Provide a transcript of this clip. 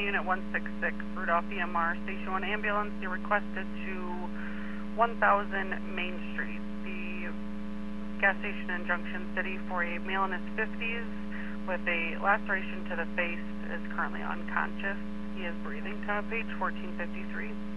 Unit 166, Rudolph EMR, Station 1 ambulance. You're requested to 1000 Main Street, the gas station in Junction City, for a male in his 50s with a laceration to the face, is currently unconscious. He is breathing. Page 1453.